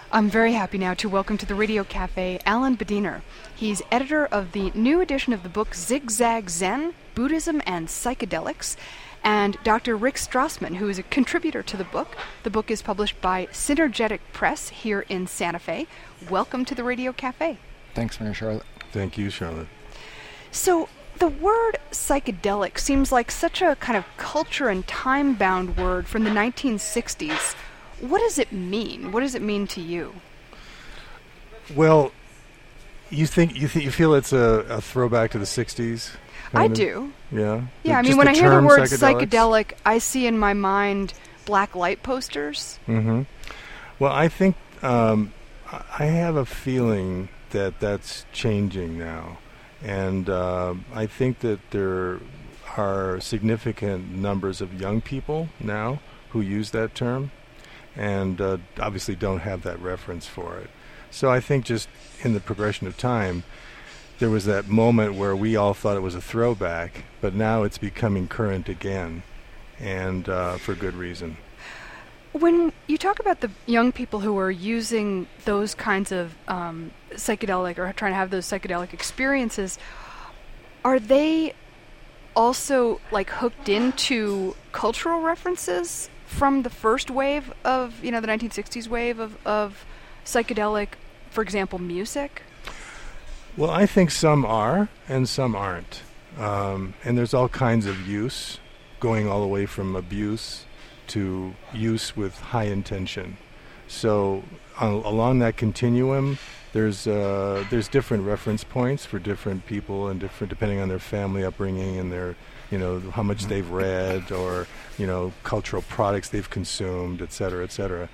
I'm very happy now to welcome to the Radio Cafe Alan Badiner. He's editor of the new edition of the book Zigzag Zen, Buddhism and Psychedelics, and Dr. Rick Strassman, who is a contributor to the book. The book is published by Synergetic Press here in Santa Fe. Welcome to the Radio Cafe. Thanks, Mary Charlotte. Thank you, Charlotte. So, the word psychedelic seems like such a kind of culture and time-bound word from the 1960s. What does it mean? What does it mean to you? Well, you feel it's a throwback to the 60s? I do. Yeah? Yeah, I mean, Just when I hear the term word psychedelics? psychedelic, I see in my mind black light posters. Mm-hmm. Well, I think I have a feeling that that's changing now. And I think that there are significant numbers of young people now who use that term and obviously don't have that reference for it. So I think just in the progression of time, there was that moment where we all thought it was a throwback, but now it's becoming current again, and for good reason. When you talk about the young people who are using those kinds of psychedelic or trying to have those psychedelic experiences, are they also like hooked into cultural references from the first wave of, the 1960s wave of psychedelic, for example, music? Well, I think some are and some aren't. And there's all kinds of use, going all the way from abuse to use with high intention. So along that continuum, there's different reference points for different people and different depending on their family upbringing and their how much they've read or cultural products they've consumed, et cetera, et cetera.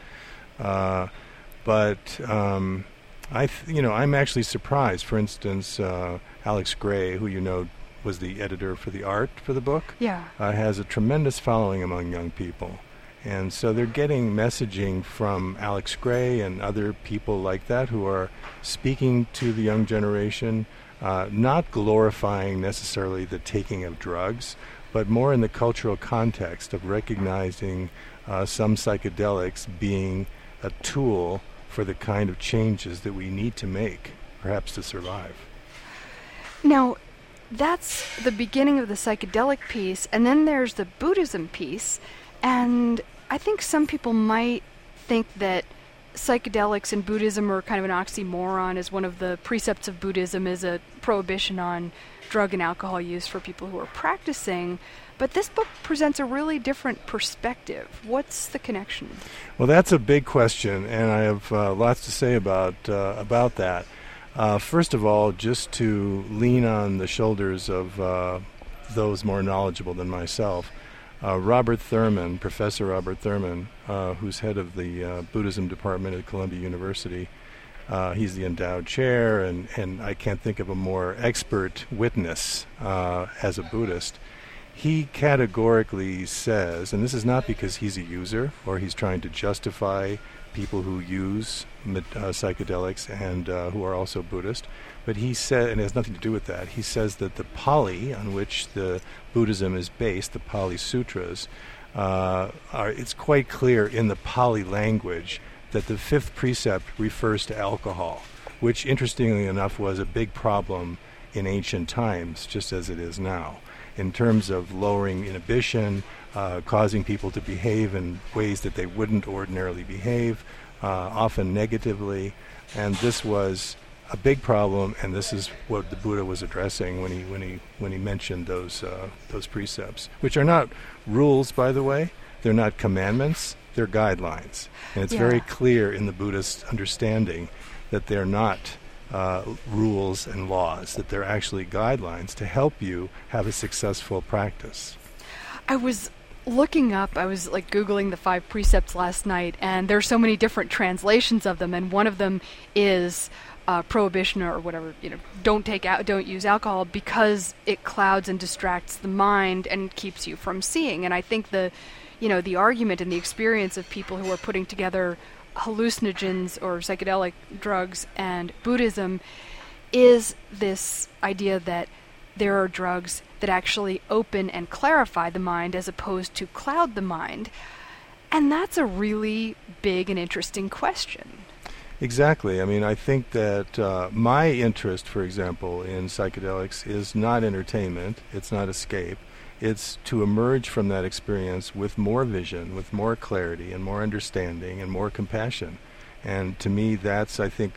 But I'm actually surprised. For instance, Alex Gray, who was the editor for the art for the book, has a tremendous following among young people. And so they're getting messaging from Alex Gray and other people like that who are speaking to the young generation, not glorifying necessarily the taking of drugs, but more in the cultural context of recognizing some psychedelics being a tool for the kind of changes that we need to make, perhaps to survive. Now, that's the beginning of the psychedelic piece, and then there's the Buddhism piece, and I think some people might think that psychedelics and Buddhism are kind of an oxymoron, as one of the precepts of Buddhism is a prohibition on drug and alcohol use for people who are practicing. But this book presents a really different perspective. What's the connection? Well, that's a big question, and I have lots to say about that. First of all, just to lean on the shoulders of those more knowledgeable than myself, Robert Thurman, Professor Robert Thurman, who's head of the Buddhism department at Columbia University, he's the endowed chair, and I can't think of a more expert witness as a Buddhist. He categorically says, and this is not because he's a user or he's trying to justify people who use psychedelics and who are also Buddhist, but he said, and it has nothing to do with that, he says that the Pali on which the Buddhism is based, the Pali Sutras, it's quite clear in the Pali language that the fifth precept refers to alcohol, which interestingly enough was a big problem in ancient times, just as it is now, in terms of lowering inhibition, causing people to behave in ways that they wouldn't ordinarily behave, often negatively, and this was a big problem, and this is what the Buddha was addressing when he mentioned those precepts, which are not rules, by the way. They're not commandments. They're guidelines, and it's very clear in the Buddhist understanding that they're not rules and laws, that they're actually guidelines to help you have a successful practice. I was looking up, I was like Googling the 5 precepts last night, and there's so many different translations of them, and one of them is prohibition or whatever, don't use alcohol because it clouds and distracts the mind and keeps you from seeing. And I think the argument and the experience of people who are putting together hallucinogens or psychedelic drugs and Buddhism is this idea that there are drugs that actually open and clarify the mind as opposed to cloud the mind. And that's a really big and interesting question. Exactly. I mean, I think that my interest, for example, in psychedelics is not entertainment, it's not escape. It's to emerge from that experience with more vision, with more clarity, and more understanding, and more compassion. And to me, that's, I think,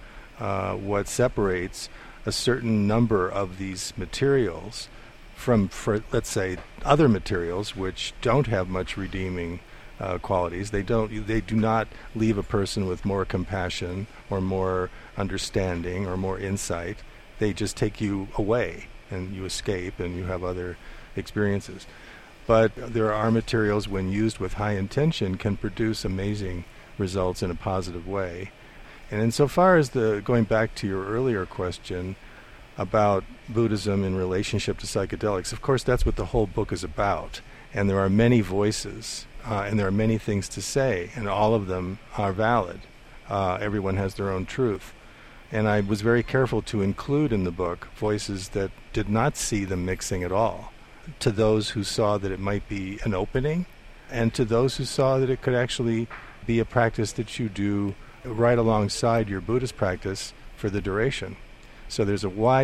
what separates a certain number of these materials from, let's say, other materials which don't have much redeeming qualities. They do not leave a person with more compassion or more understanding or more insight. They just take you away, and you escape, and you have other experiences. But there are materials, when used with high intention, can produce amazing results in a positive way. And insofar as going back to your earlier question about Buddhism in relationship to psychedelics, of course that's what the whole book is about. And there are many voices, and there are many things to say, and all of them are valid. Everyone has their own truth. And I was very careful to include in the book voices that did not see the mixing at all, to those who saw that it might be an opening, and to those who saw that it could actually be a practice that you do right alongside your Buddhist practice for the duration. So there's a wide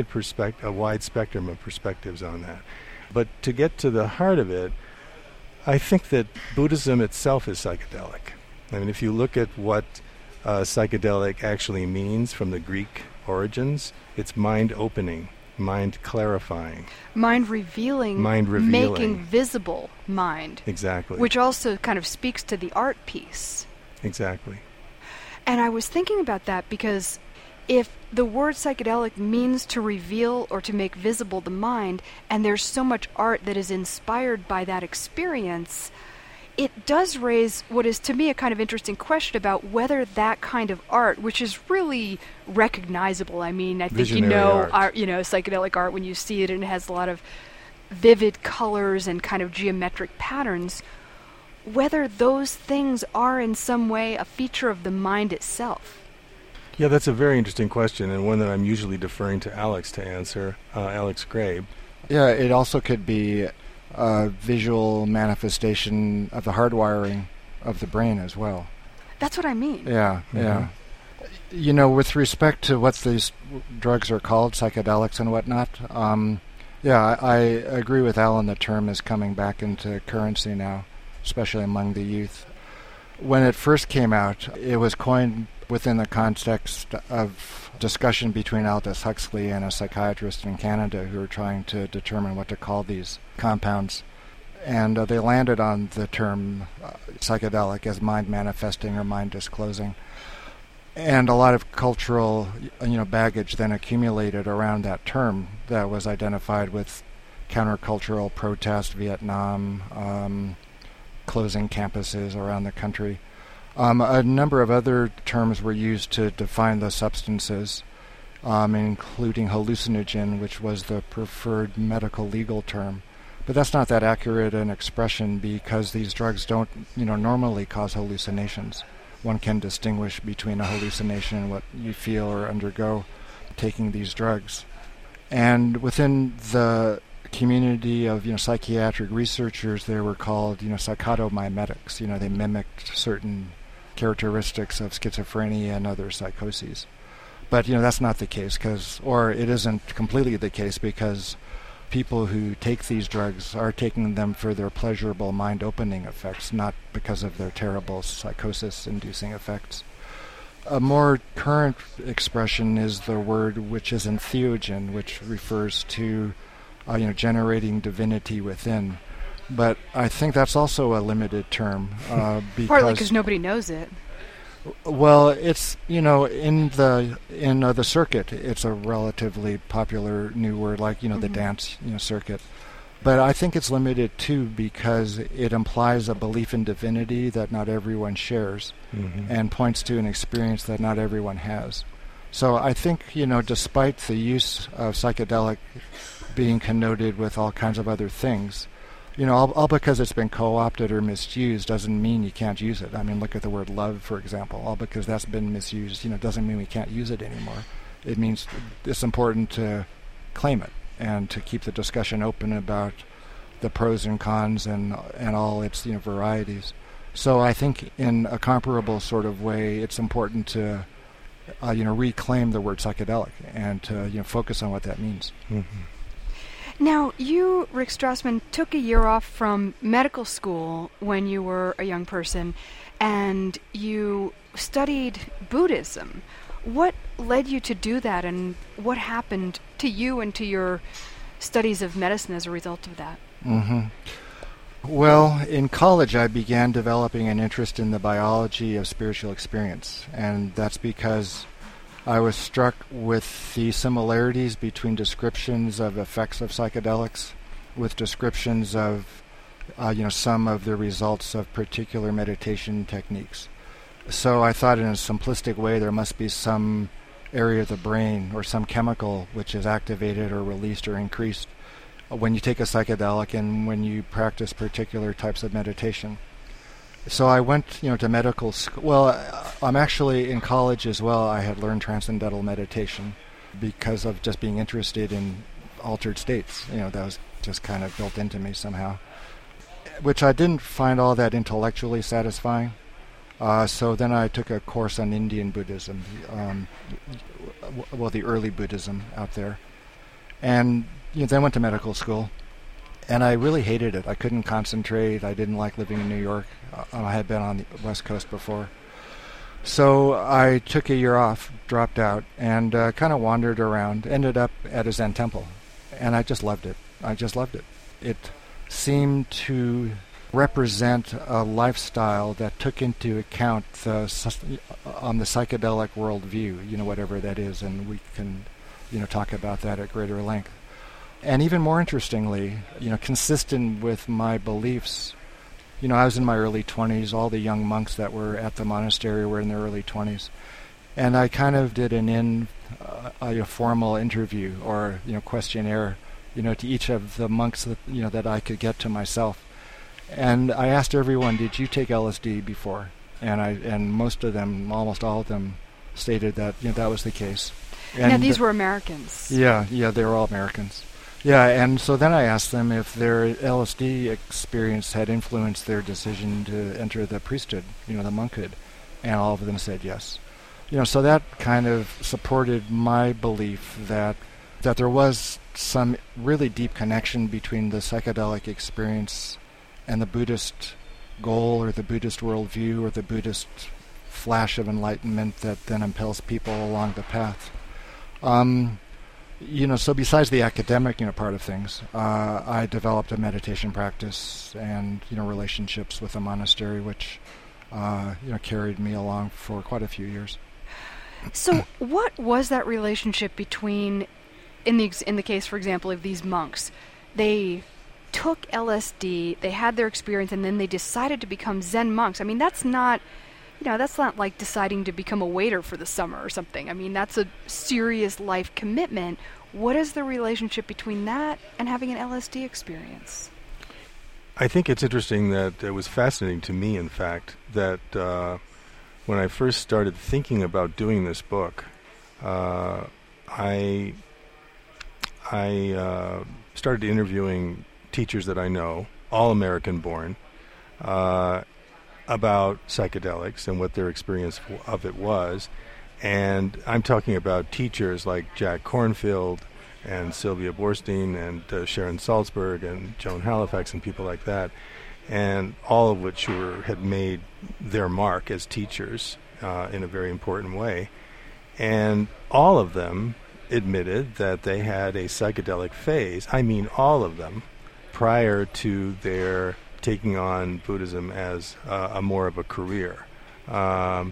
spectrum of perspectives on that. But to get to the heart of it, I think that Buddhism itself is psychedelic. I mean, if you look at what psychedelic actually means from the Greek origins, it's mind-opening, mind-clarifying. Mind-revealing. Mind-revealing. Making visible mind. Exactly. Which also kind of speaks to the art piece. Exactly. And I was thinking about that because if the word psychedelic means to reveal or to make visible the mind, and there's so much art that is inspired by that experience, it does raise what is to me a kind of interesting question about whether that kind of art, which is really recognizable. I mean, I think visionary art. Psychedelic art when you see it, and it has a lot of vivid colors and kind of geometric patterns, whether those things are in some way a feature of the mind itself. Yeah, that's a very interesting question, and one that I'm usually deferring to Alex to answer, Alex Grabe. Yeah, it also could be a visual manifestation of the hardwiring of the brain as well. That's what I mean. Yeah, yeah. You know, with respect to what these drugs are called, psychedelics and whatnot, I agree with Alan. The term is coming back into currency now, especially among the youth. When it first came out, it was coined within the context of discussion between Aldous Huxley and a psychiatrist in Canada who were trying to determine what to call these compounds. And they landed on the term psychedelic as mind manifesting or mind disclosing. And a lot of cultural baggage then accumulated around that term that was identified with countercultural protest, Vietnam, closing campuses around the country. A number of other terms were used to define the substances, including hallucinogen, which was the preferred medical legal term. But that's not that accurate an expression because these drugs don't, normally cause hallucinations. One can distinguish between a hallucination and what you feel or undergo taking these drugs. And within the community of psychiatric researchers, they were called psychotomimetics. They mimicked certain characteristics of schizophrenia and other psychoses. But that's not the case, or it isn't completely the case, because people who take these drugs are taking them for their pleasurable mind-opening effects, not because of their terrible psychosis-inducing effects. A more current expression is the word which is entheogen, which refers to generating divinity within. But I think that's also a limited term. Partly because nobody knows it. Well, it's in the circuit, it's a relatively popular new word, like the dance circuit. But I think it's limited too because it implies a belief in divinity that not everyone shares, and points to an experience that not everyone has. So I think despite the use of psychedelic being connoted with all kinds of other things, all because it's been co-opted or misused doesn't mean you can't use it. I mean, look at the word love, for example. All because that's been misused, doesn't mean we can't use it anymore. It means it's important to claim it and to keep the discussion open about the pros and cons and all its varieties. So I think in a comparable sort of way, it's important to reclaim the word psychedelic and to focus on what that means. Mm-hmm. Now, you, Rick Strassman, took a year off from medical school when you were a young person, and you studied Buddhism. What led you to do that, and what happened to you and to your studies of medicine as a result of that? Mm-hmm. Well, in college I began developing an interest in the biology of spiritual experience, and that's because I was struck with the similarities between descriptions of effects of psychedelics with descriptions of some of the results of particular meditation techniques. So I thought in a simplistic way there must be some area of the brain or some chemical which is activated or released or increased when you take a psychedelic and when you practice particular types of meditation. So I went, to medical school. Well, I'm actually in college as well. I had learned transcendental meditation because of just being interested in altered states. That was just kind of built into me somehow, which I didn't find all that intellectually satisfying. So then I took a course on Indian Buddhism, the early Buddhism out there, and then went to medical school. And I really hated it. I couldn't concentrate. I didn't like living in New York. I had been on the West Coast before. So I took a year off, dropped out, and kind of wandered around, ended up at a Zen temple. And I just loved it. It seemed to represent a lifestyle that took into account the psychedelic worldview, whatever that is, and we can, talk about that at greater length. And even more interestingly, consistent with my beliefs, I was in my early 20s. All the young monks that were at the monastery were in their early 20s. And I kind of did an formal interview or, questionnaire, to each of the monks that I could get to myself. And I asked everyone, did you take LSD before? And most of them, almost all of them, stated that, that was the case. And now, these were Americans. Yeah, they were all Americans. Yeah, and so then I asked them if their LSD experience had influenced their decision to enter the priesthood, the monkhood, and all of them said yes. So that kind of supported my belief that there was some really deep connection between the psychedelic experience and the Buddhist goal or the Buddhist worldview or the Buddhist flash of enlightenment that then impels people along the path. So besides the academic, part of things, I developed a meditation practice and, relationships with the monastery, which, carried me along for quite a few years. So what was that relationship between, in the case, for example, of these monks? They took LSD, they had their experience, and then they decided to become Zen monks. I mean, that's not like deciding to become a waiter for the summer or something. I mean, that's a serious life commitment. What is the relationship between that and having an LSD experience? I think it's interesting that it was fascinating to me, in fact, that when I first started thinking about doing this book, I started interviewing teachers that I know, all American-born, about psychedelics and what their experience of it was. And I'm talking about teachers like Jack Kornfield and Sylvia Boorstein and Sharon Salzberg and Joan Halifax and people like that, and all of which had made their mark as teachers in a very important way. And all of them admitted that they had a psychedelic phase, I mean all of them, prior to their taking on Buddhism as more of a career. That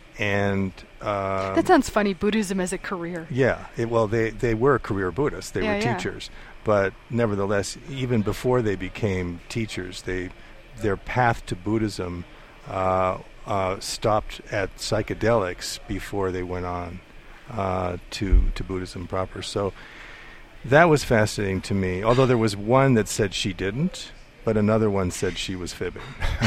sounds funny, Buddhism as a career. Yeah, they were career Buddhists. They were teachers. But nevertheless, even before they became teachers, their path to Buddhism stopped at psychedelics before they went on to Buddhism proper. So that was fascinating to me, although there was one that said she didn't, but another one said she was fibbing.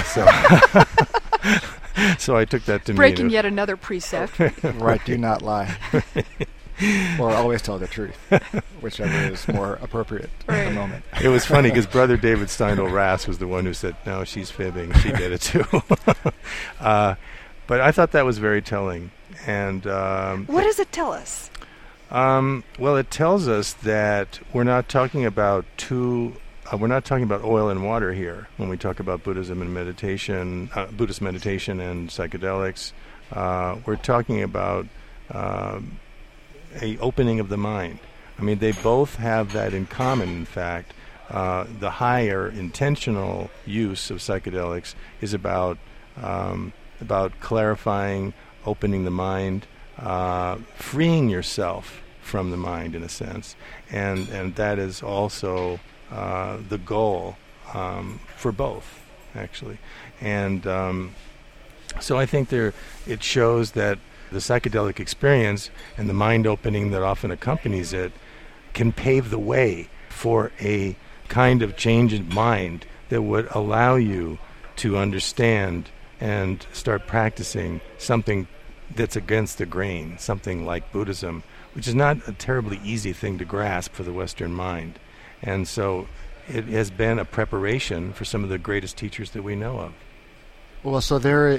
So I took that to mean breaking yet another precept. Right, do not lie. Or always tell the truth, whichever is more appropriate at the moment. It was funny because Brother David Steindl Rast was the one who said, no, she's fibbing. She did it too. But I thought that was very telling. And what does it tell us? Well, it tells us that we're not talking about oil and water here when we talk about Buddhism and meditation, Buddhist meditation and psychedelics. We're talking about a opening of the mind. I mean, they both have that in common. In fact, the higher intentional use of psychedelics is about clarifying, opening the mind, freeing yourself from the mind, in a sense, and that is also the goal for both, actually. And so I think it shows that the psychedelic experience and the mind opening that often accompanies it can pave the way for a kind of change in mind that would allow you to understand and start practicing something that's against the grain, something like Buddhism, which is not a terribly easy thing to grasp for the Western mind. And so it has been a preparation for some of the greatest teachers that we know of. Well, so there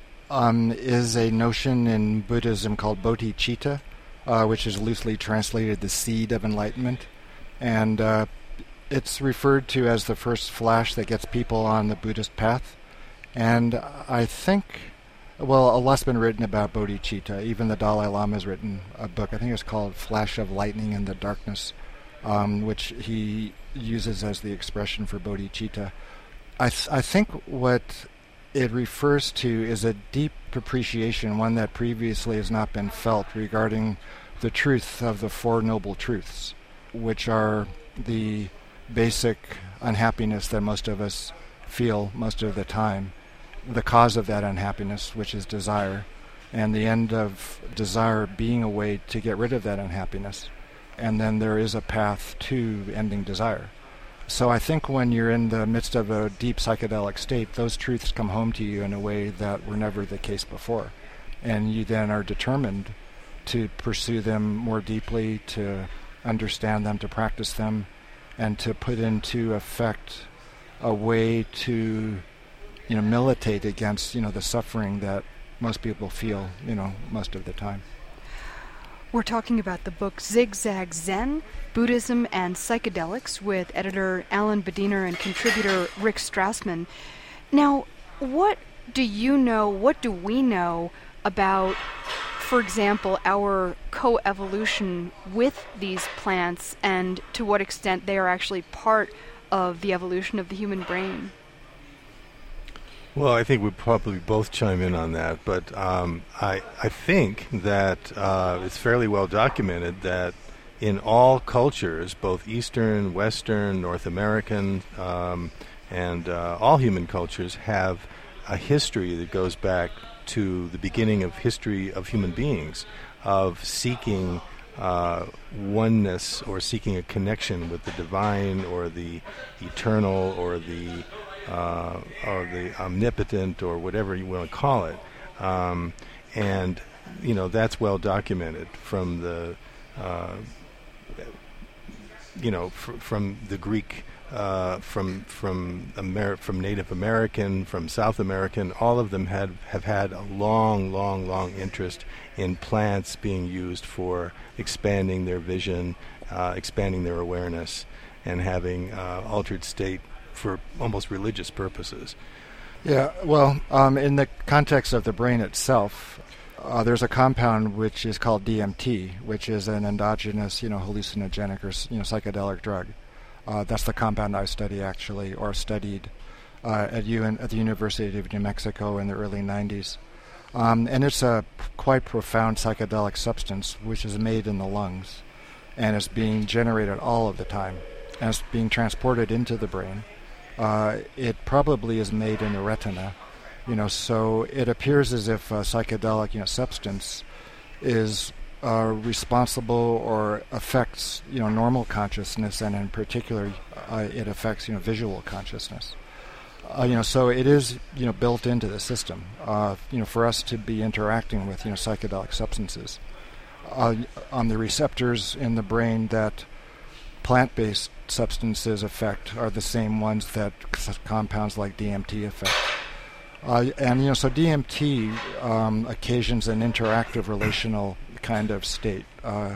is a notion in Buddhism called bodhicitta, which is loosely translated the seed of enlightenment. And it's referred to as the first flash that gets people on the Buddhist path. And I think, well, a lot's been written about bodhicitta. Even the Dalai Lama has written a book, I think it's called Flash of Lightning in the Darkness, which he uses as the expression for bodhicitta. I think what it refers to is a deep appreciation, one that previously has not been felt, regarding the truth of the Four Noble Truths, which are the basic unhappiness that most of us feel most of the time, the cause of that unhappiness, which is desire, and the end of desire being a way to get rid of that unhappiness. And then there is a path to ending desire. So I think when you're in the midst of a deep psychedelic state, those truths come home to you in a way that were never the case before. And you then are determined to pursue them more deeply, to understand them, to practice them, and to put into effect a way to, militate against, the suffering that most people feel, most of the time. We're talking about the book Zigzag Zen, Buddhism and Psychedelics, with editor Alan Bediner and contributor Rick Strassman. Now, what do we know about, for example, our coevolution with these plants, and to what extent they are actually part of the evolution of the human brain? Well, I think we'd probably both chime in on that, but I think that it's fairly well documented that in all cultures, both Eastern, Western, North American, and all human cultures have a history that goes back to the beginning of history of human beings, of seeking oneness or seeking a connection with the divine or the eternal or the omnipotent or whatever you want to call it. And, that's well documented from the, from the Greek, from Native American, from South American. All of them have had a long interest in plants being used for expanding their vision, expanding their awareness, and having altered state for almost religious purposes. Yeah, well, in the context of the brain itself, there's a compound which is called DMT, which is an endogenous, hallucinogenic or psychedelic drug. That's the compound I studied at the University of New Mexico in the early 90s. And it's a quite profound psychedelic substance which is made in the lungs, and it's being generated all of the time, and it's being transported into the brain. It probably is made in the retina, so it appears as if a psychedelic, substance is responsible or affects, normal consciousness, and in particular, it affects, visual consciousness. So it is, built into the system, for us to be interacting with, psychedelic substances. On the receptors in the brain that plant-based substances affect are the same ones that compounds like DMT affect. And so DMT occasions an interactive relational kind of state,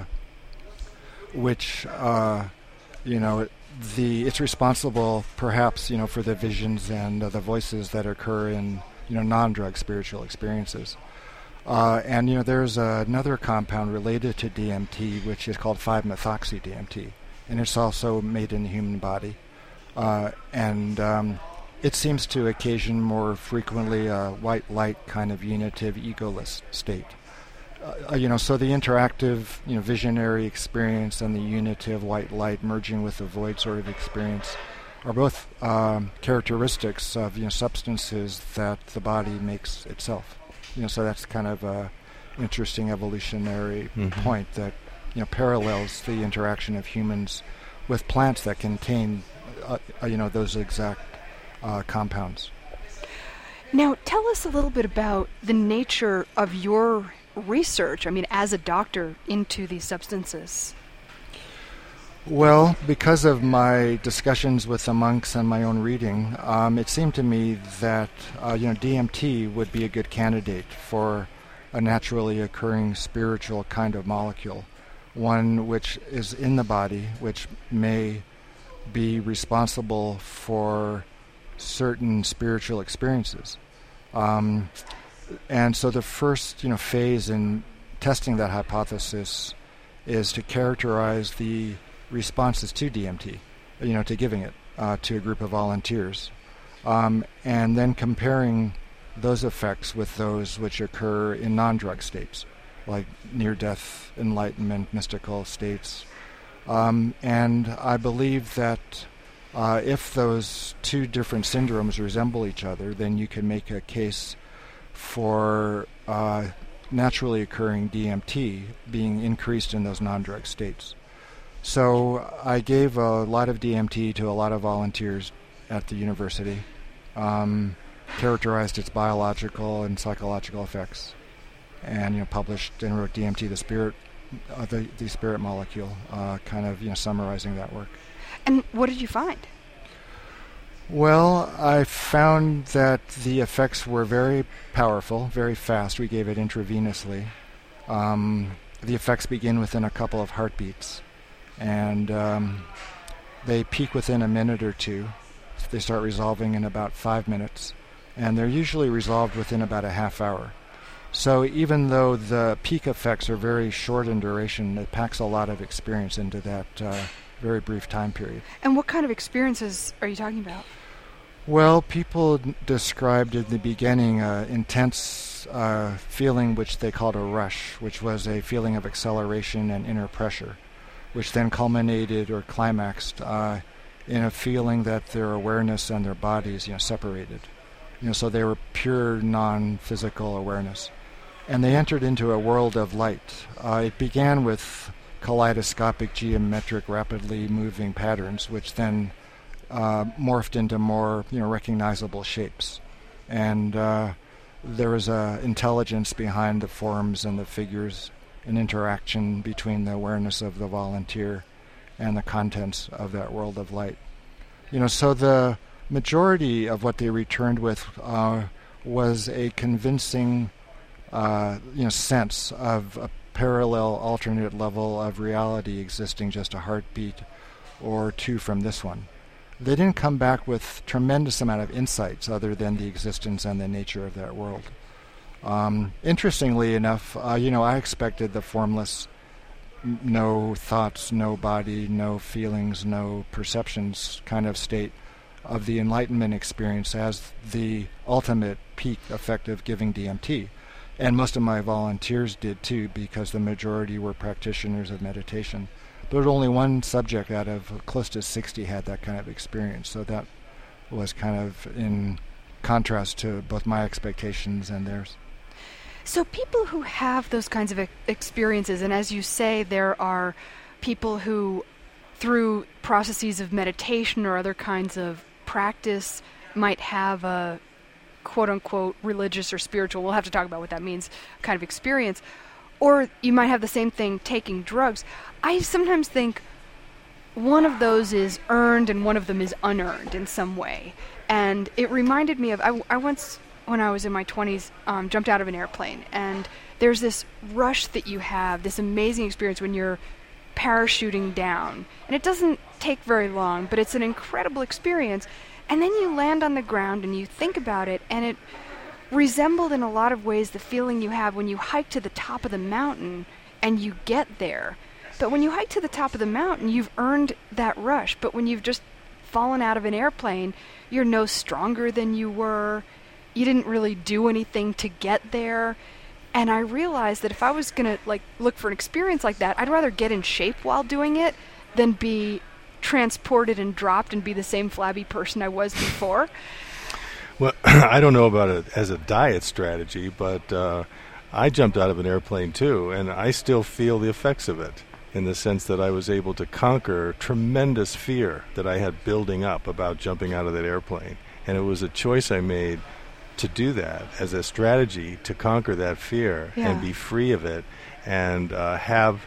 which it's responsible perhaps for the visions and the voices that occur in non-drug spiritual experiences. And there's another compound related to DMT which is called 5-methoxy-DMT, and it's also made in the human body. And it seems to occasion more frequently a white light kind of unitive egoless state. So the interactive, visionary experience and the unitive white light merging with the void sort of experience are both characteristics of substances that the body makes itself. So that's kind of a interesting evolutionary point that parallels the interaction of humans with plants that contain those exact compounds. Now, tell us a little bit about the nature of your research, as a doctor, into these substances. Well, because of my discussions with the monks and my own reading, it seemed to me that DMT would be a good candidate for a naturally occurring spiritual kind of molecule, one which is in the body, which may be responsible for certain spiritual experiences. And so the first phase in testing that hypothesis is to characterize the responses to DMT, to giving it to a group of volunteers, and then comparing those effects with those which occur in non-drug states, like near-death, enlightenment, mystical states. And I believe that if those two different syndromes resemble each other, then you can make a case for naturally occurring DMT being increased in those non-drug states. So I gave a lot of DMT to a lot of volunteers at the university, characterized its biological and psychological effects, and published and wrote DMT, the spirit molecule, kind of summarizing that work. And what did you find? Well, I found that the effects were very powerful, very fast. We gave it intravenously. The effects begin within a couple of heartbeats, and they peak within a minute or two. They start resolving in about 5 minutes, and they're usually resolved within about a half hour. So even though the peak effects are very short in duration, it packs a lot of experience into that very brief time period. And what kind of experiences are you talking about? Well, people described in the beginning an intense feeling which they called a rush, which was a feeling of acceleration and inner pressure, which then culminated or climaxed in a feeling that their awareness and their bodies, separated. So they were pure non-physical awareness. And they entered into a world of light. It began with kaleidoscopic, geometric, rapidly moving patterns, which then morphed into more, recognizable shapes. And there was an intelligence behind the forms and the figures, an interaction between the awareness of the volunteer and the contents of that world of light. So the majority of what they returned with was a convincing, sense of a parallel, alternate level of reality existing just a heartbeat or two from this one. They didn't come back with tremendous amount of insights other than the existence and the nature of that world. Interestingly enough, I expected the formless, no thoughts, no body, no feelings, no perceptions kind of state of the enlightenment experience as the ultimate peak effect of giving DMT. And most of my volunteers did too, because the majority were practitioners of meditation. But only one subject out of close to 60 had that kind of experience. So that was kind of in contrast to both my expectations and theirs. So people who have those kinds of experiences, and as you say, there are people who, through processes of meditation or other kinds of practice, might have a quote-unquote religious or spiritual, we'll have to talk about what that means, kind of experience. Or you might have the same thing taking drugs. I sometimes think one of those is earned and one of them is unearned in some way. And it reminded me of, I once when I was in my 20s, jumped out of an airplane. And there's this rush that you have, this amazing experience when you're parachuting down. And it doesn't take very long, but it's an incredible experience. And then you land on the ground and you think about it, and it resembled in a lot of ways the feeling you have when you hike to the top of the mountain and you get there. But when you hike to the top of the mountain, you've earned that rush. But when you've just fallen out of an airplane, you're no stronger than you were. You didn't really do anything to get there. And I realized that if I was going to look for an experience like that, I'd rather get in shape while doing it than be transported and dropped and be the same flabby person I was before. Well, I don't know about it as a diet strategy, but I jumped out of an airplane too, and I still feel the effects of it, in the sense that I was able to conquer tremendous fear that I had building up about jumping out of that airplane. And it was a choice I made to do that as a strategy to conquer that fear and be free of it, and have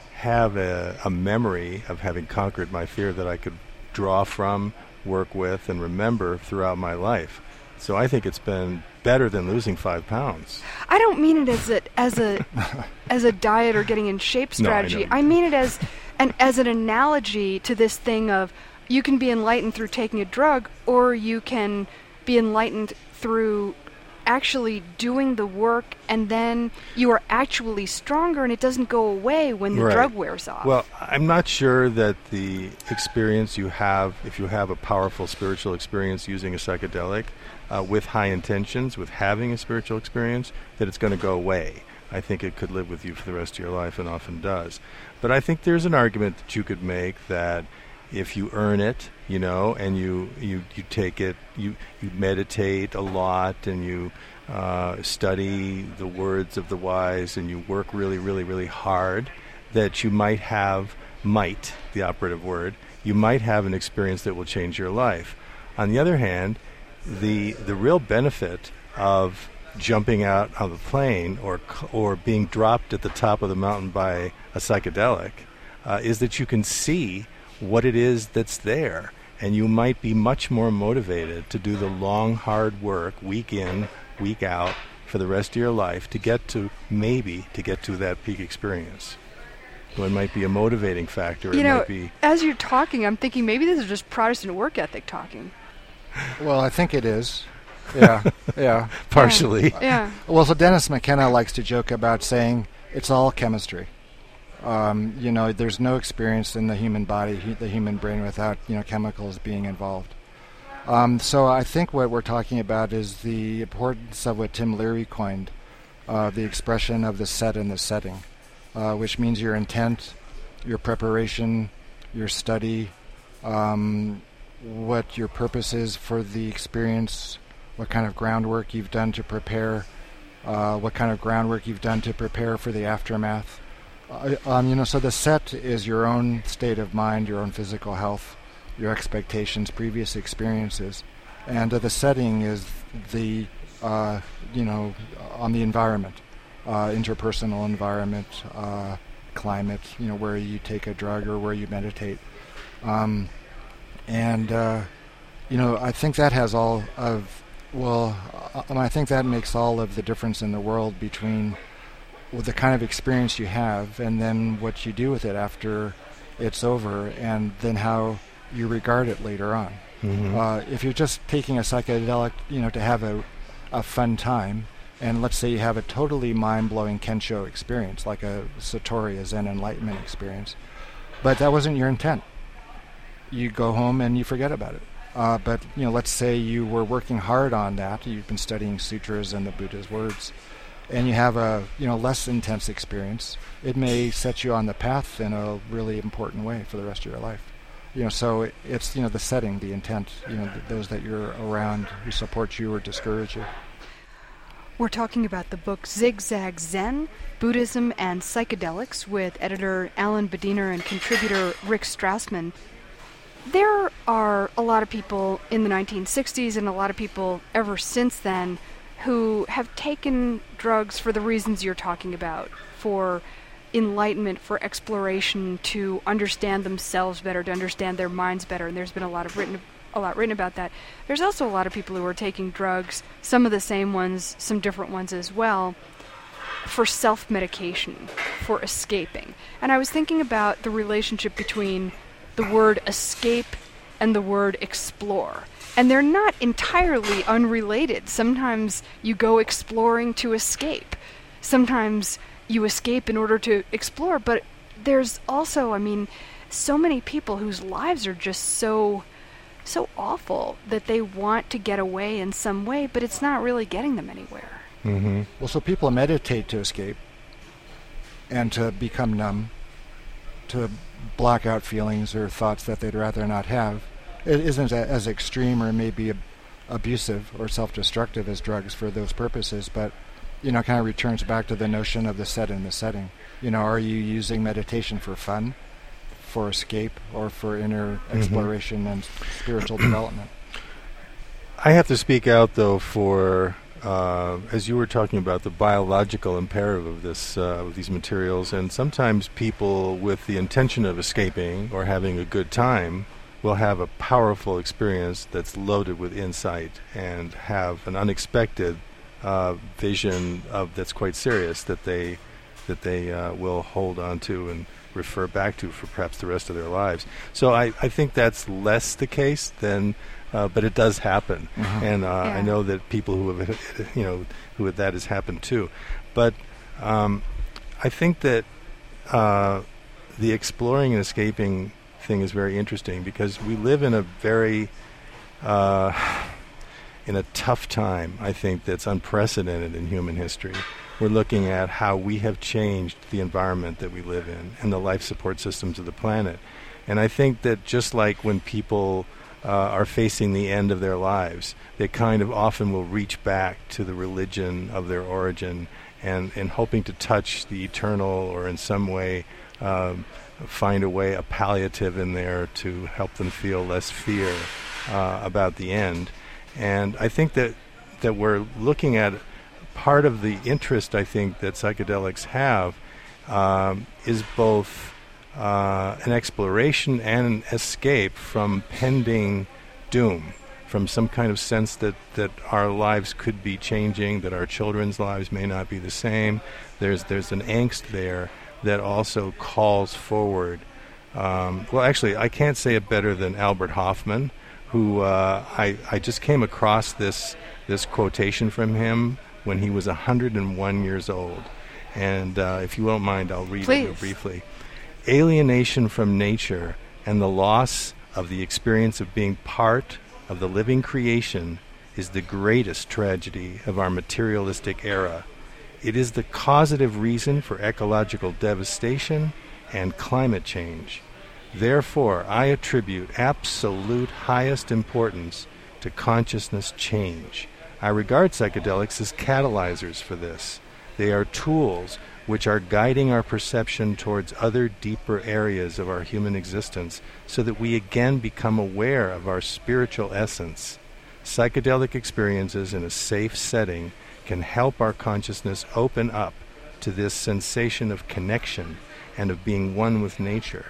a memory of having conquered my fear that I could draw from, work with, and remember throughout my life. So I think it's been better than losing 5 pounds. I don't mean it as a diet or getting in shape strategy. No, I mean it as an analogy to this thing of you can be enlightened through taking a drug, or you can be enlightened through actually doing the work, and then you are actually stronger and it doesn't go away when the drug wears off. Well, I'm not sure that the experience you have, if you have a powerful spiritual experience using a psychedelic, with high intentions, with having a spiritual experience, that it's going to go away. I think it could live with you for the rest of your life, and often does. But I think there's an argument that you could make that if you earn it, and you take it, you meditate a lot, and you study the words of the wise, and you work really, really, really hard, that you might, the operative word, you might have an experience that will change your life. On the other hand, the real benefit of jumping out of the plane or being dropped at the top of the mountain by a psychedelic is that you can see what it is that's there, and you might be much more motivated to do the long, hard work, week in, week out, for the rest of your life to get to that peak experience. So it might be a motivating factor. As you're talking, I'm thinking maybe this is just Protestant work ethic talking. Well, I think it is. Yeah. Partially. Yeah. Well, so Dennis McKenna likes to joke about saying it's all chemistry. There's no experience in the human body, the human brain, without, chemicals being involved. So I think what we're talking about is the importance of what Tim Leary coined, the expression of the set and the setting, which means your intent, your preparation, your study, what your purpose is for the experience, what kind of groundwork you've done to prepare, what kind of groundwork you've done to prepare for the aftermath. So the set is your own state of mind, your own physical health, your expectations, previous experiences, and the setting is the, on the environment, interpersonal environment, climate, where you take a drug or where you meditate. I think that has all of, I think that makes all of the difference in the world between the kind of experience you have and then what you do with it after it's over, and then how you regard it later on. Mm-hmm. If you're just taking a psychedelic, to have a fun time, and let's say you have a totally mind-blowing Kensho experience, like a Satori, a Zen enlightenment experience, but that wasn't your intent. You go home and you forget about it. But let's say you were working hard on that. You've been studying sutras and the Buddha's words, and you have a less intense experience. It may set you on the path in a really important way for the rest of your life. So it's the setting, the intent. Those that you're around who support you or discourage you. We're talking about the book Zigzag Zen, Buddhism and Psychedelics, with editor Alan Bediner and contributor Rick Strassman. There are a lot of people in the 1960s and a lot of people ever since then who have taken drugs for the reasons you're talking about, for enlightenment, for exploration, to understand themselves better, to understand their minds better. And there's been a lot of written a lot written about that. There's also a lot of people who are taking drugs, some of the same ones, some different ones as well, for self-medication, for escaping. And I was thinking about the relationship between the word escape and the word explore. And they're not entirely unrelated. Sometimes you go exploring to escape. Sometimes you escape in order to explore. But there's also, so many people whose lives are just so awful that they want to get away in some way, but it's not really getting them anywhere. Mm-hmm. Well, so people meditate to escape and to become numb, to block out feelings or thoughts that they'd rather not have. It isn't as extreme or maybe abusive or self-destructive as drugs for those purposes, but, kind of returns back to the notion of the set and the setting. Are you using meditation for fun, for escape, or for inner exploration and spiritual development? I have to speak out, though, for, as you were talking about, the biological imperative of this, of these materials, and sometimes people with the intention of escaping or having a good time will have a powerful experience that's loaded with insight and have an unexpected vision that's quite serious that they will hold on to and refer back to for perhaps the rest of their lives. So I think that's less the case than, but it does happen, and I know that people who have, who that has happened too. But I think that the exploring and escaping thing is very interesting because we live in a very in a tough time, I think, that's unprecedented in human history. We're looking at how we have changed the environment that we live in and the life support systems of the planet. And I think that just like when people are facing the end of their lives, they kind of often will reach back to the religion of their origin and hoping to touch the eternal or in some way find a palliative in there to help them feel less fear about the end. And I think that we're looking at part of the interest, I think, that psychedelics have is both an exploration and an escape from pending doom, from some kind of sense that our lives could be changing, that our children's lives may not be the same. There's an angst there that also calls forward. Well, actually, I can't say it better than Albert Hoffman, who I just came across this quotation from him when he was 101 years old. And if you won't mind, I'll read it briefly. Alienation from nature and the loss of the experience of being part of the living creation is the greatest tragedy of our materialistic era. It is the causative reason for ecological devastation and climate change. Therefore, I attribute absolute highest importance to consciousness change. I regard psychedelics as catalyzers for this. They are tools which are guiding our perception towards other deeper areas of our human existence so that we again become aware of our spiritual essence. Psychedelic experiences in a safe setting can help our consciousness open up to this sensation of connection and of being one with nature.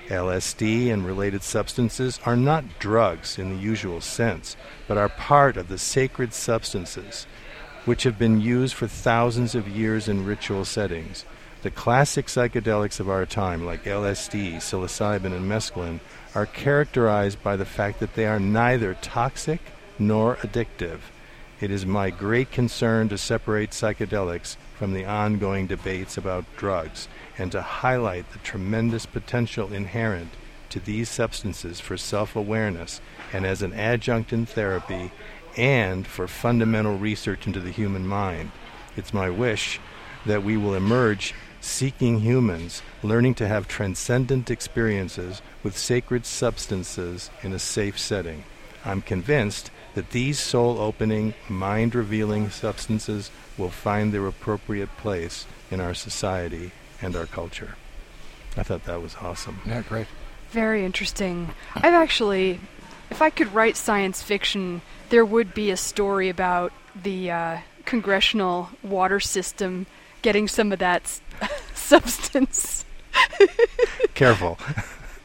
LSD and related substances are not drugs in the usual sense, but are part of the sacred substances which have been used for thousands of years in ritual settings. The classic psychedelics of our time, like LSD, psilocybin, and mescaline, are characterized by the fact that they are neither toxic nor addictive. It is my great concern to separate psychedelics from the ongoing debates about drugs and to highlight the tremendous potential inherent to these substances for self-awareness and as an adjunct in therapy and for fundamental research into the human mind. It's my wish that we will emerge seeking humans, learning to have transcendent experiences with sacred substances in a safe setting. I'm convinced that these soul-opening, mind-revealing substances will find their appropriate place in our society and our culture. I thought that was awesome. Yeah, great. Very interesting. I've actually, if I could write science fiction, there would be a story about the congressional water system getting some of that substance. Careful.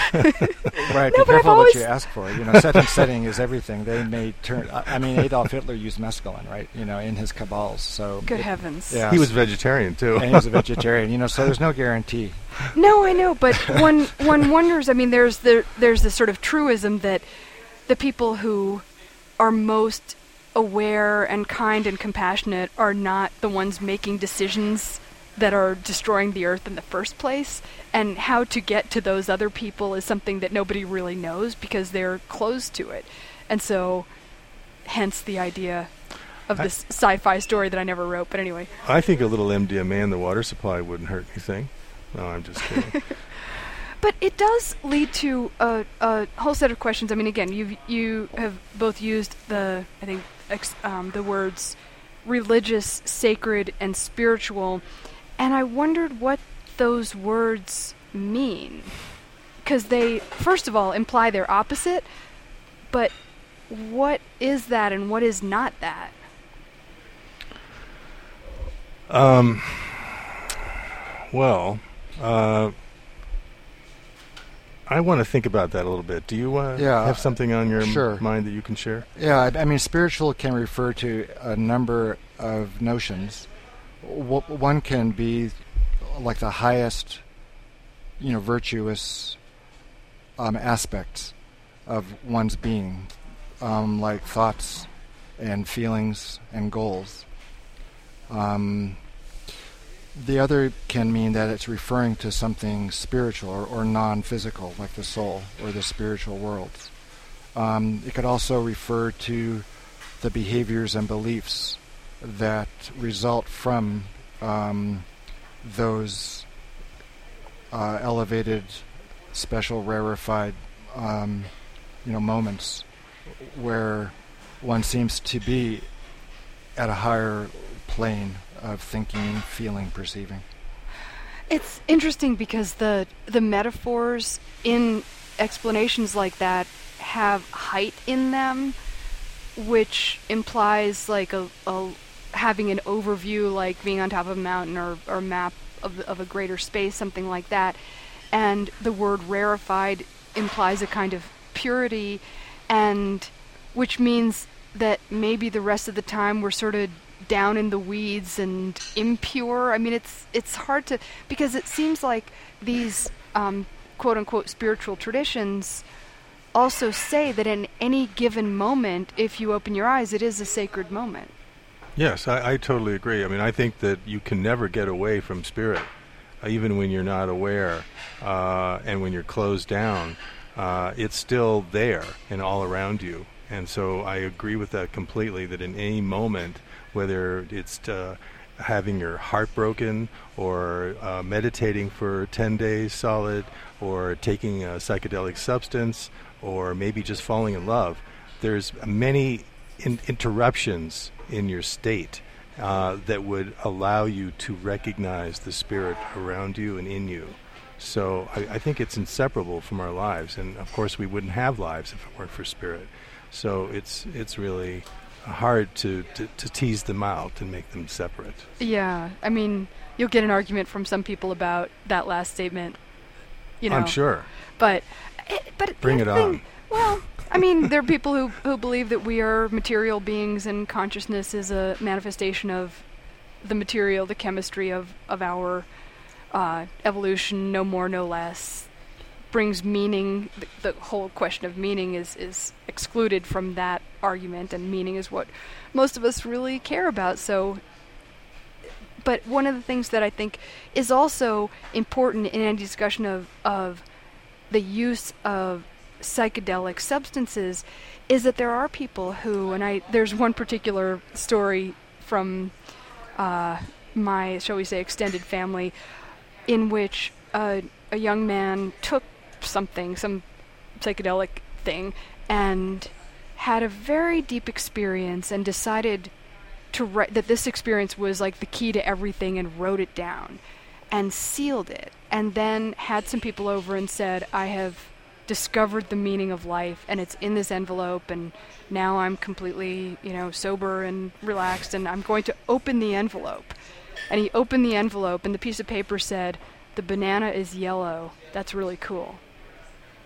Right, No, be but I've careful what always- you ask for. Setting is everything. They may turn. I mean, Adolf Hitler used mescaline, right? In his cabals. So Good heavens. Yeah, He was vegetarian too. and he was a vegetarian. So there's no guarantee. No, I know, but one wonders. I mean, there's this sort of truism that the people who are most aware and kind and compassionate are not the ones making decisions that are destroying the earth in the first place, and how to get to those other people is something that nobody really knows because they're closed to it. And so hence the idea of this sci-fi story that I never wrote, but anyway. I think a little MDMA in the water supply wouldn't hurt anything. No, I'm just kidding. But it does lead to a whole set of questions. I mean, again, you have both used the words religious, sacred, and spiritual, and I wondered what those words mean, because they, first of all, imply their opposite. But what is that, and what is not that? Well, I want to think about that a little bit. Do you have something on your sure. mind that you can share? Yeah, I mean, spiritual can refer to a number of notions. One can be like the highest, virtuous aspects of one's being, like thoughts and feelings and goals. The other can mean that it's referring to something spiritual or non-physical, like the soul or the spiritual worlds. It could also refer to the behaviors and beliefs that result from those elevated, special, rarefied, moments where one seems to be at a higher plane of thinking, feeling, perceiving. It's interesting because the metaphors in explanations like that have height in them, which implies like a having an overview, like being on top of a mountain or a map of a greater space, something like that. And the word rarefied implies a kind of purity, and which means that maybe the rest of the time we're sort of down in the weeds and impure. I mean, it's hard to, because it seems like these quote-unquote spiritual traditions also say that in any given moment, if you open your eyes, it is a sacred moment. Yes, I totally agree. I mean, I think that you can never get away from spirit, even when you're not aware, and when you're closed down, it's still there and all around you. And so I agree with that completely, that in any moment, whether it's having your heart broken or meditating for 10 days solid or taking a psychedelic substance or maybe just falling in love, there's many interruptions in your state that would allow you to recognize the spirit around you and in you. So I think it's inseparable from our lives, and of course we wouldn't have lives if it weren't for spirit. So it's really hard to tease them out and make them separate. Yeah, I mean, you'll get an argument from some people about that last statement, I'm sure. But Bring it on. Well, I mean, there are people who believe that we are material beings and consciousness is a manifestation of the material, the chemistry of our evolution, no more, no less. Brings meaning. The whole question of meaning is excluded from that argument, and meaning is what most of us really care about. So, but one of the things that I think is also important in any discussion of the use of psychedelic substances is that there are people who, and there's one particular story from my, shall we say, extended family, in which a young man took some psychedelic thing, and had a very deep experience and decided to write that this experience was like the key to everything, and wrote it down and sealed it, and then had some people over and said, I have discovered the meaning of life, and it's in this envelope, and now I'm completely, sober and relaxed, and I'm going to open the envelope. And he opened the envelope, and the piece of paper said, the banana is yellow. That's really cool.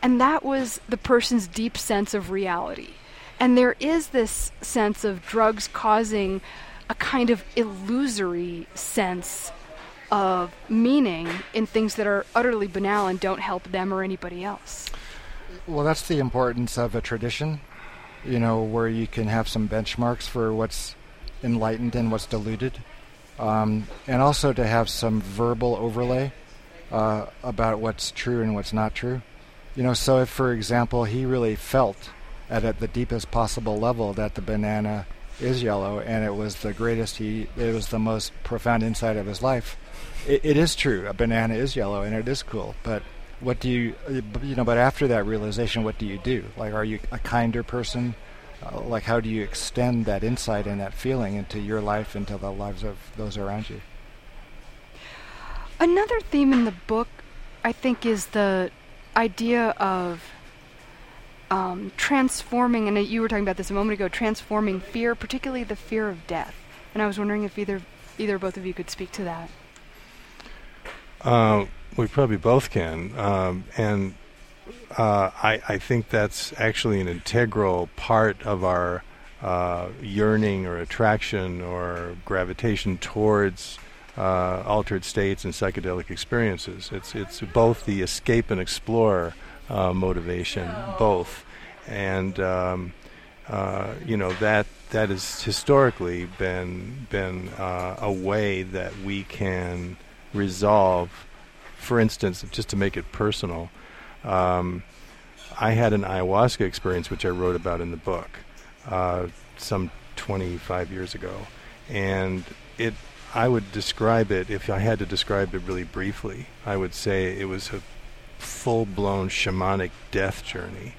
And that was the person's deep sense of reality. And there is this sense of drugs causing a kind of illusory sense of meaning in things that are utterly banal and don't help them or anybody else. Well, that's the importance of a tradition, where you can have some benchmarks for what's enlightened and what's deluded, and also to have some verbal overlay about what's true and what's not true. So if, for example, he really felt at the deepest possible level that the banana is yellow, and it was the most profound insight of his life, it is true. A banana is yellow, and it is cool. But what do you, but after that realization, what do you do? Like, are you a kinder person? Like, how do you extend that insight and that feeling into your life, into the lives of those around you? Another theme in the book, I think, is the idea of transforming, and you were talking about this a moment ago, transforming fear, particularly the fear of death. And I was wondering if either or both of you could speak to that. We probably both can. And I think that's actually an integral part of our yearning or attraction or gravitation towards altered states and psychedelic experiences. It's both the escape and explore motivation, both. And that has historically been a way that we can resolve. For instance, just to make it personal, I had an ayahuasca experience, which I wrote about in the book some 25 years ago, and I would describe it, if I had to describe it really briefly, I would say it was a full-blown shamanic death journey.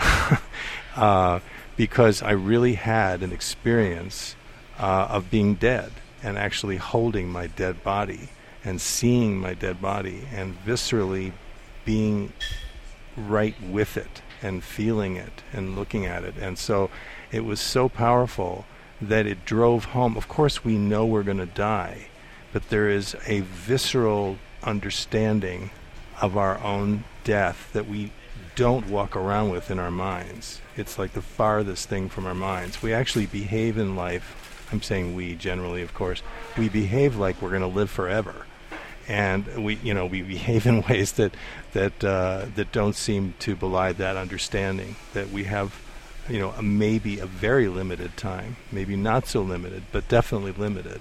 Because I really had an experience of being dead and actually holding my dead body and seeing my dead body and viscerally being right with it and feeling it and looking at it. And so it was so powerful that it drove home. Of course, we know we're going to die, but there is a visceral understanding of our own death that we don't walk around with in our minds. It's like the farthest thing from our minds. We actually behave in life, I'm saying we generally, of course, we behave like we're going to live forever. And we behave in ways that don't seem to belie that understanding that we have, maybe a very limited time, maybe not so limited, but definitely limited.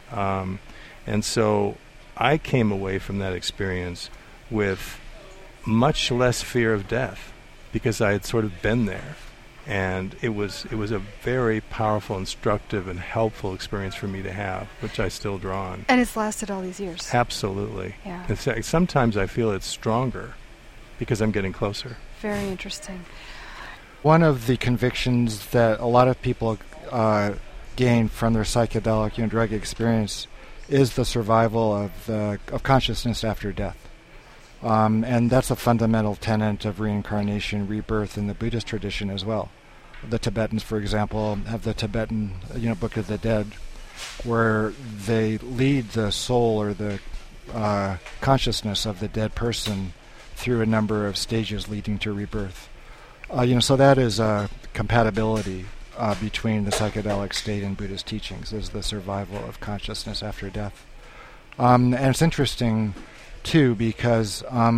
And so I came away from that experience with much less fear of death because I had sort of been there. And it was a very powerful, instructive, and helpful experience for me to have, which I still draw on. And it's lasted all these years. Absolutely. Yeah. In fact, sometimes I feel it's stronger because I'm getting closer. Very interesting. One of the convictions that a lot of people gain from their psychedelic drug experience is the survival of consciousness after death. And that's a fundamental tenet of reincarnation, rebirth in the Buddhist tradition as well. The Tibetans, for example, have the Tibetan Book of the Dead, where they lead the soul or the consciousness of the dead person through a number of stages leading to rebirth. So that is a compatibility between the psychedelic state and Buddhist teachings, is the survival of consciousness after death. And it's interesting too, because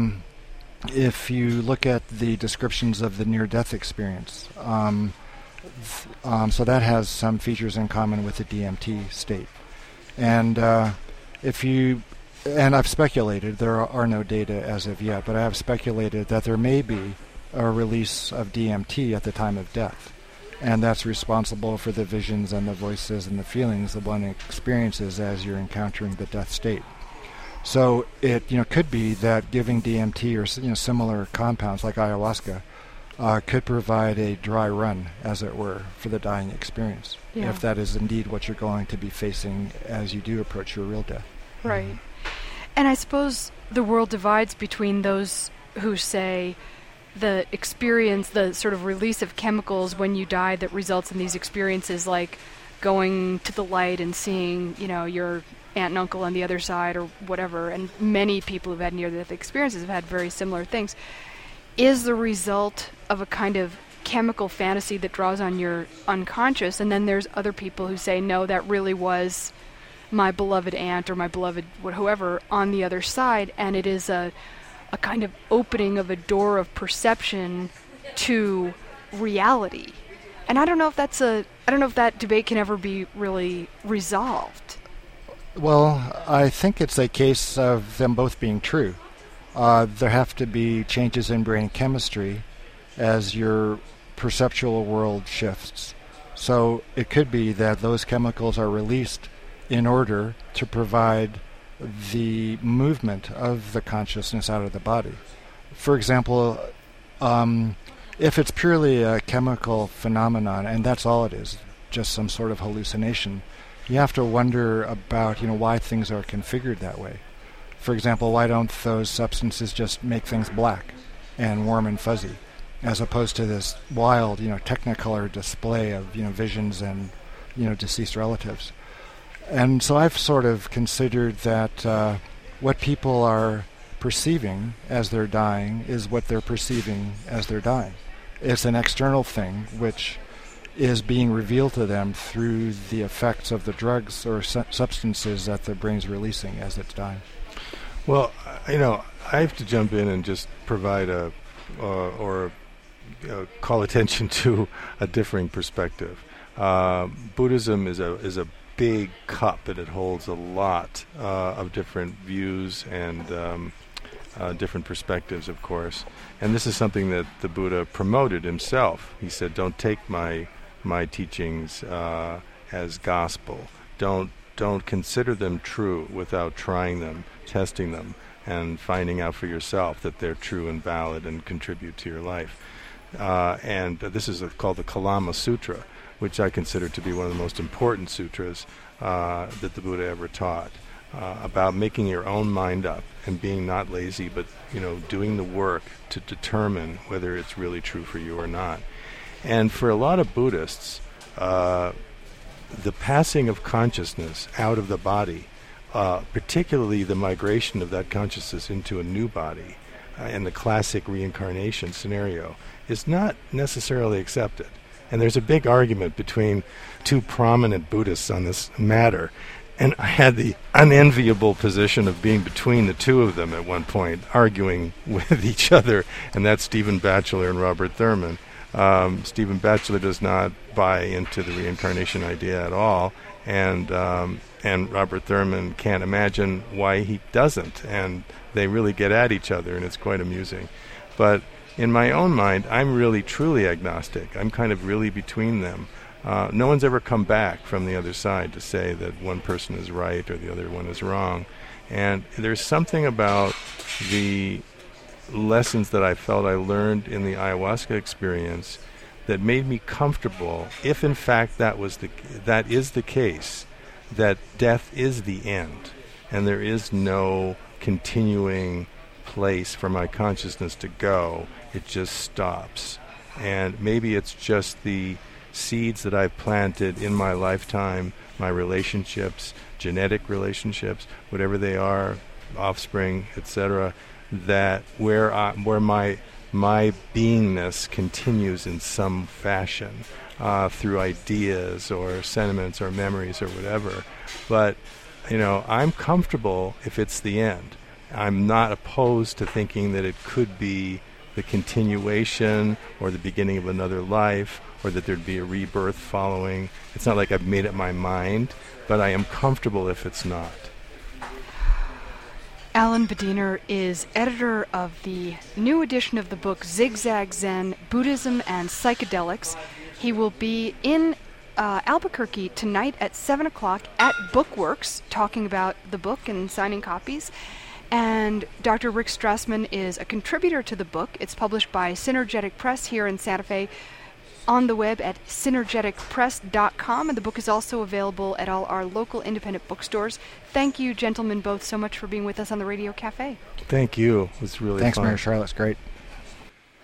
if you look at the descriptions of the near-death experience, so that has some features in common with the DMT state. And and I've speculated, there are no data as of yet, but I have speculated that there may be a release of DMT at the time of death. And that's responsible for the visions and the voices and the feelings that one experiences as you're encountering the death state. So it could be that giving DMT or similar compounds like ayahuasca could provide a dry run, as it were, for the dying experience, if that is indeed what you're going to be facing as you do approach your real death. Right. And I suppose the world divides between those who say the experience, the sort of release of chemicals when you die that results in these experiences, like going to the light and seeing, your aunt and uncle on the other side or whatever, and many people who've had near-death experiences have had very similar things. is the result of a kind of chemical fantasy that draws on your unconscious, and then there's other people who say, no, that really was my beloved aunt or my beloved whoever on the other side, and it is a kind of opening of a door of perception to reality. And I don't know if that debate can ever be really resolved. Well, I think it's a case of them both being true. There have to be changes in brain chemistry as your perceptual world shifts. So it could be that those chemicals are released in order to provide the movement of the consciousness out of the body. For example, if it's purely a chemical phenomenon, and that's all it is, just some sort of hallucination, you have to wonder about, why things are configured that way. For example, why don't those substances just make things black and warm and fuzzy, as opposed to this wild, technicolor display of, visions and, deceased relatives? And so I've sort of considered that what people are perceiving as they're dying is what they're perceiving as they're dying. It's an external thing which is being revealed to them through the effects of the drugs or substances that the brain's releasing as it's dying. Well, I have to jump in and just provide call attention to a differing perspective. Buddhism is a big cup, and it holds a lot of different views and different perspectives, of course. And this is something that the Buddha promoted himself. He said, "Don't take my teachings as gospel. Don't consider them true without trying them, testing them, and finding out for yourself that they're true and valid and contribute to your life." And this is called the Kalama Sutra, which I consider to be one of the most important sutras that the Buddha ever taught, about making your own mind up and being not lazy, but doing the work to determine whether it's really true for you or not. And for a lot of Buddhists, the passing of consciousness out of the body, particularly the migration of that consciousness into a new body, in the classic reincarnation scenario, is not necessarily accepted. And there's a big argument between two prominent Buddhists on this matter. And I had the unenviable position of being between the two of them at one point, arguing with each other, and that's Stephen Batchelor and Robert Thurman. Stephen Batchelor does not buy into the reincarnation idea at all, and Robert Thurman can't imagine why he doesn't, and they really get at each other, and it's quite amusing. But in my own mind, I'm really truly agnostic. I'm kind of really between them. No one's ever come back from the other side to say that one person is right or the other one is wrong. And there's something about the lessons that I felt I learned in the ayahuasca experience that made me comfortable, if in fact that is the case, that death is the end, and there is no continuing place for my consciousness to go. It just stops. And maybe it's just the seeds that I've planted in my lifetime, my relationships, genetic relationships, whatever they are, offspring, etc., that where my beingness continues in some fashion through ideas or sentiments or memories or whatever. But I'm comfortable if it's the end. I'm not opposed to thinking that it could be the continuation or the beginning of another life, or that there'd be a rebirth following. It's not like I've made up my mind, but I am comfortable if it's not. Alan Badiner is editor of the new edition of the book Zigzag Zen, Buddhism and Psychedelics. He will be in Albuquerque tonight at 7 o'clock at Bookworks, talking about the book and signing copies. And Dr. Rick Strassman is a contributor to the book. It's published by Synergetic Press here in Santa Fe, on the web at synergeticpress.com, and the book is also available at all our local independent bookstores. Thank you, gentlemen, both so much for being with us on the Radio Cafe. Thank you. It was really Thanks, fun. Mary Charlotte. It's great.